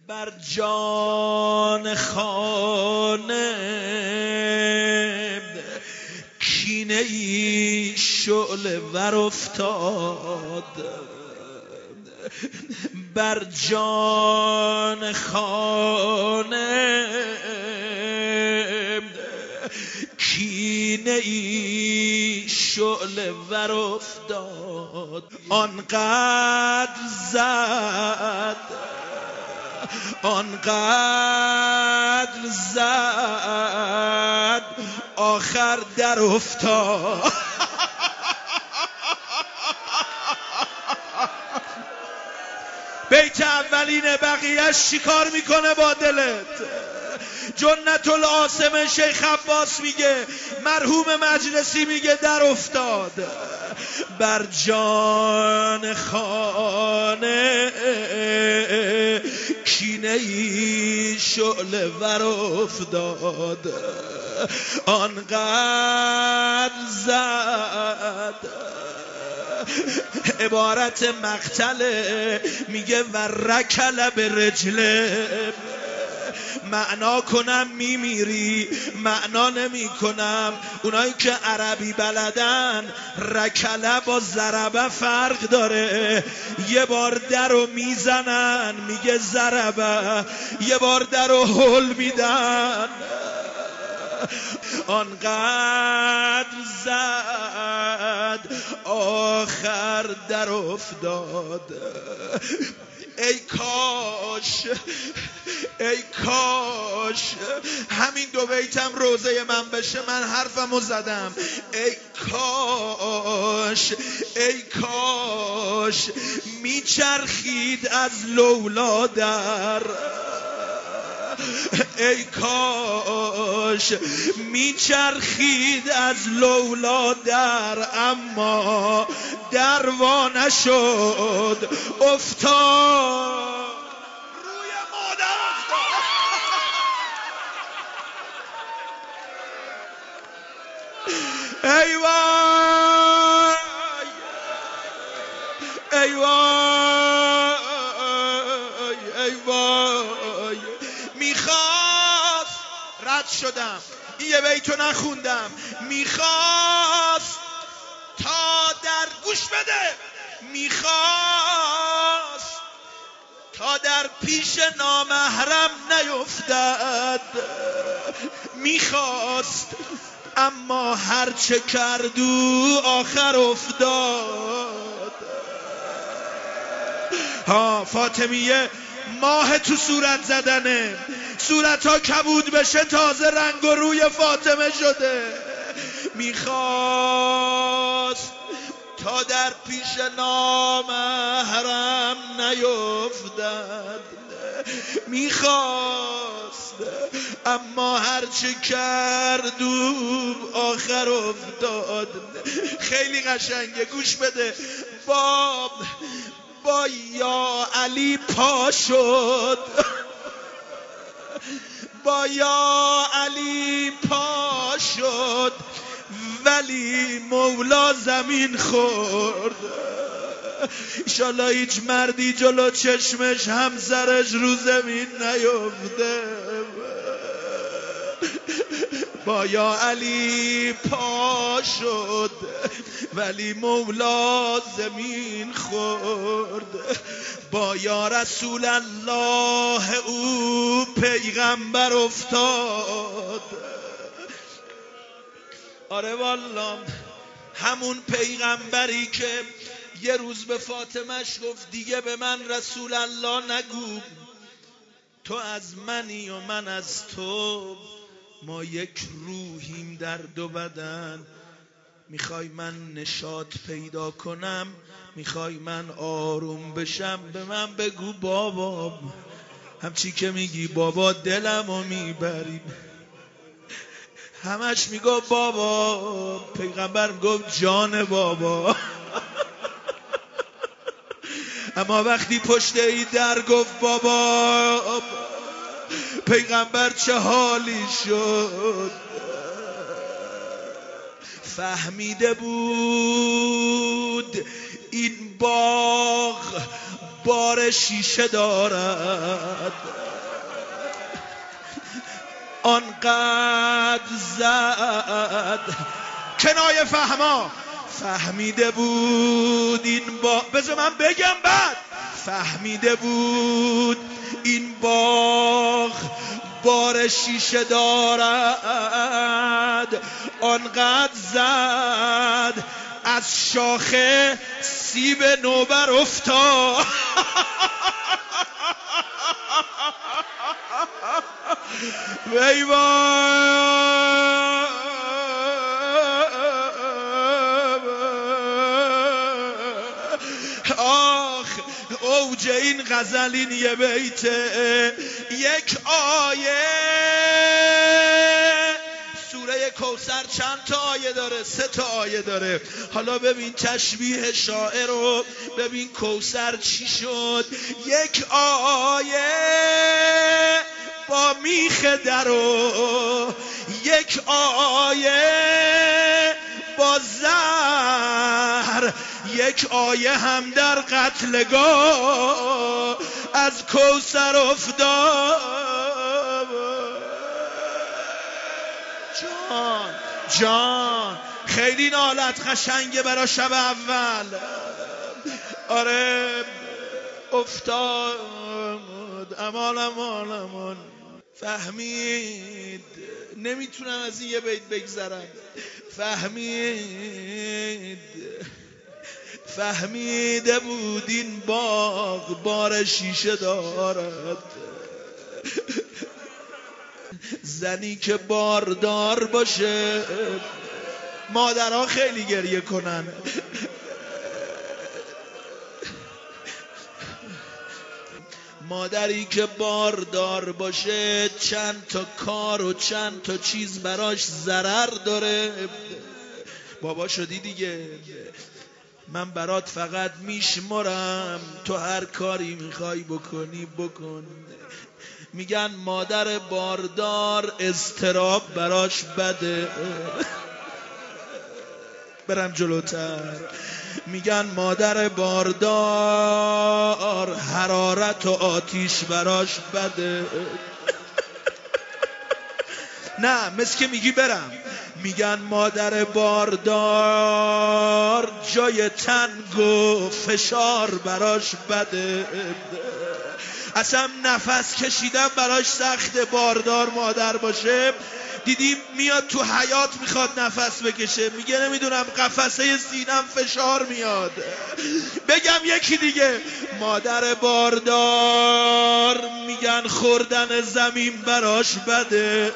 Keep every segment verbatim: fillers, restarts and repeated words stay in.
بر جان خانه کینه ای شعله ور افتاد، بر جان خانه کینه ای شعله ور افتاد. آنقدر زد آنقدر زد آخر در افتاد. بیت اولینه، بقیهش چیکار میکنه با دلت؟ جنت العاصم شیخ عباس میگه، مرحوم مجلسی میگه در افتاد. بر جان خانه کینه ای شعله ور افتاد، آنقدر زد. عبارت مقتله، میگه و رکل به رجله. معنا کنم میمیری، معنا نمی کنم. اونایی که عربی بلدن، رکله با ضربه فرق داره. یه بار در رو میزنن میگه ضربه، یه بار در رو هل میدن. آنقدر زد آخر در افتاد. ای کاش ای کاش همین دو بیتم روزه من بشه، من حرفمو زدم. ای کاش ای کاش میچرخید از لولا در، ای کاش میچرخید از لولا در، اما در وا نشد افتاد. روی مادر ای وای ای وای ای وای. میخواست، رد شدم، یه بیتو نخوندم، میخواست تا در، گوش بده، میخواست تا در پیش نامحرم نیفتد. میخواست اما هرچه کردو آخر افتاد. ها فاطمیه ماه تو صورت زدنه، صورت ها کبود بشه، تازه رنگ و روی فاطمه شده. میخواست تا در پیش نامحرم نیفتد، میخواست اما هرچه کردو آخر افتاد. خیلی قشنگه، گوش بده. باب با یا علی پا شد، با یا علی پا شد، ولی مولا زمین خورد. ایشالله هیچ مردی جلو چشمش همسرش رو زمین نیفته. با یا علی پا شد ولی مولا زمین خورد. با یا رسول الله او پیغمبر افتاد. آره والا، همون پیغمبری که یه روز به فاطمهش گفت دیگه به من رسول الله نگو، تو از منی و من از تو، ما یک روحیم در دو بدن. میخوای من نشاط پیدا کنم، میخوای من آروم بشم، به من بگو بابا. همچی که میگی بابا دلمو میبری. همش میگو بابا، پیغمبر گفت جان بابا. اما وقتی پشت ای در گفت بابا، پیغمبر چه حالی شد. فهمیده بود این باغ بار شیشه دارد، آنقدر زد. کنایه فهما فهمیده بود این با بذار من بگم بعد فهمیده بود این باغ بار شیشه دارد. آنقدر زد از شاخه سیب نوبر افتاد. وای وای آخ اوج این غزل این یه بیته یک آیه. سوره کوثر چند تا آیه داره؟ سه تا آیه داره. حالا ببین تشبیه شاعر رو ببین. کوثر چی شد؟ یک آیه با میخ درو، یک آیه با زهر، یک آیه هم در قتلگاه از کوثر افتاد. جان جان خیلی این حالت قشنگه برای شب اول. آره افتاد امان امان امان. فهمید نمیتونم از این یه بیت بگذرم. فهمید فهمیده بود این باغ بار شیشه دارد. زنی که باردار باشه، مادرها خیلی گریه کنن. مادری که باردار باشه چند تا کار و چند تا چیز براش ضرر داره. بابا شدی دیگه، من برات فقط میشمرم، تو هر کاری میخوای بکنی بکن. میگن مادر باردار اضطراب براش بده. برم جلوتر. میگن مادر باردار حرارت و آتیش براش بده. نه مثل که میگی برم. میگن مادر باردار جای تنگ و فشار براش بده. اصلا نفس کشیدن براش سخت. باردار مادر باشه دیدیم میاد تو حیات میخواد نفس بکشه، میگه نمیدونم قفسه سینم فشار میاد. بگم یکی دیگه، مادر باردار میگن خوردن زمین براش بده.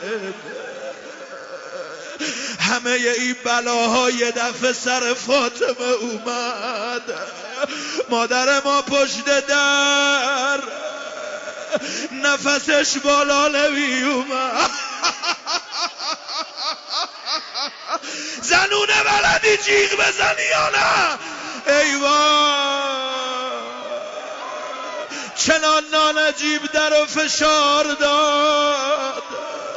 همه این بلاهای دفعه سر فاطمه اومد. مادر ما پشت در نفسش بالا نمی اومد. زنونه بلدی جیغ بزنی یا نه؟ ای وای چنان نانجیب در و فشار داد.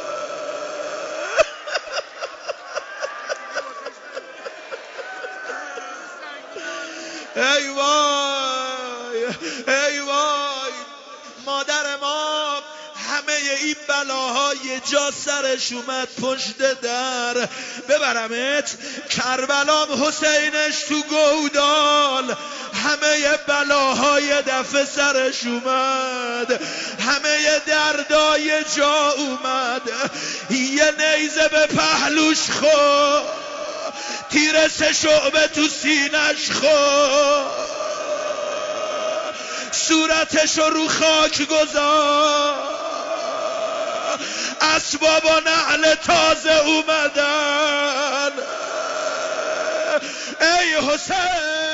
ای وای ای وای مادر ما همه این بلاهای جا سرش اومد پشت در. ببرمت کربلام حسینش تو گودال، همه بلاهای دفع سرش اومد، همه دردای جا اومد. یه نیزه به پهلوش خورد، تیر سه شعبه تو سینش خورد، صورتشو رو خاک گذاشت. اسباب و نعل تازه اومدن. ای حسین